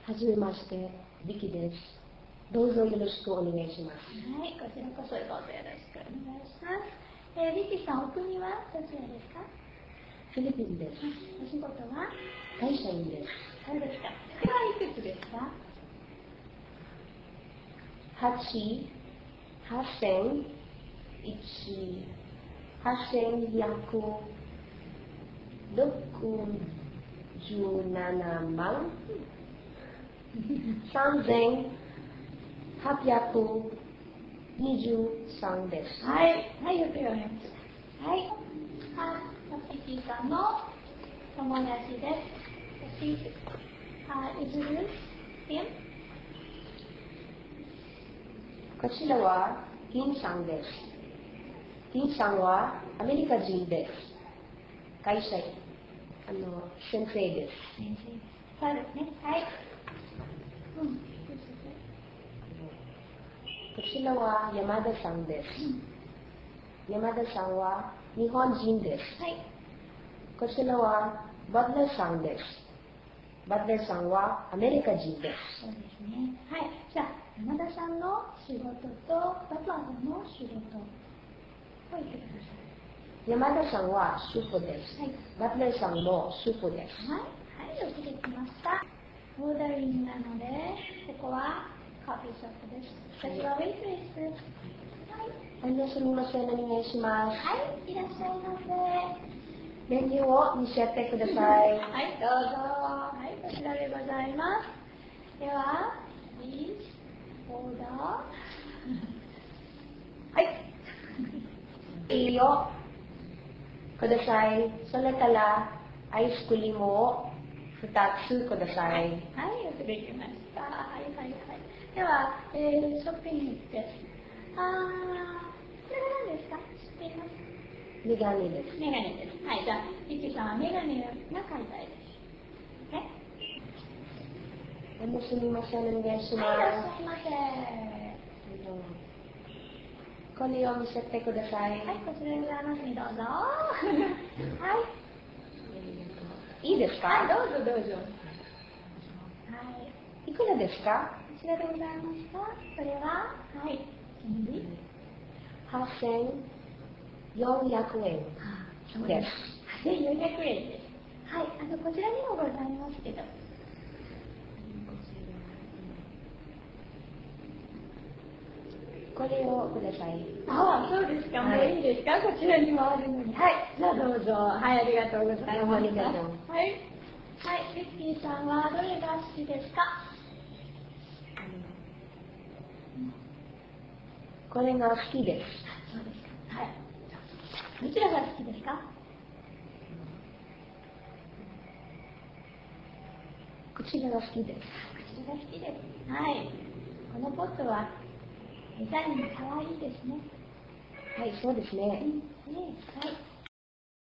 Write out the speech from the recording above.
はじめまして、ビキです。どうぞよろしくお願いします。 はい、こちらこそどうぞよろしくお願いします。ビキさん、お国はどちらですか？ フィリピンです。 お仕事は？ 会社員です。 そうですか。それはいくつですか ？8,867万3,823です。 はい、はい、よく読めます。はい、ビキさんの友達です。Please introduce him. こちらは金さんです。金さんはアメリカ人です。会社員、先生です。 先生です。そうですね。はい。 こちらは山田さんです。山田さんは日本人です。 はい。 こちらはバトラーさんです。バトラーさんはアメリカ人です。 そうですね。はい。じゃあ、山田さんの仕事とバトラーさんの仕事を言ってください。 山田さんは主婦です。 はい。 バトラーさんも主婦です。 はい。はい、よくできました。オーダリングなので、ここはコーヒーショップです。私はウェイトレスです。はい。 すみません、お願いします。 はい、いらっしゃいませ。 メニューを見せてください。 はい、どうぞ。はい、こちらでございます。では、please order。はい。 いいよ。ください。それからアイスクリームを2つください。 はい、よくできました。はい。では、ショッピングです。これは何ですか？知っています？ メガネです。 メガネです。はい、じゃあ、リキさんはメガネが買いたいです。ね。 すみません、お願いします。 はい、いらっしゃいませ。 これを見せてください。 はい、こちらにございますね、どうぞ。はい。 いいですか？ はい、どうぞ。はい。 いくらですか？ こちらでございますか？それは、はい。 8,400円です。 8,400円です。はい、こちらにもございますけど。 これをください。 そうですか。もういいですか？こちらにもあるのに。はい、じゃあどうぞ。はい、ありがとうございます。 ありがとう。 はい。はい、リッキーさんはどれが好きですか？ これが好きです。 そうですか。はい。どちらが好きですか？ こちらが好きです。 こちらが好きです。はい。このポットはデザインが可愛いですね。 はい、そうですね。 はい。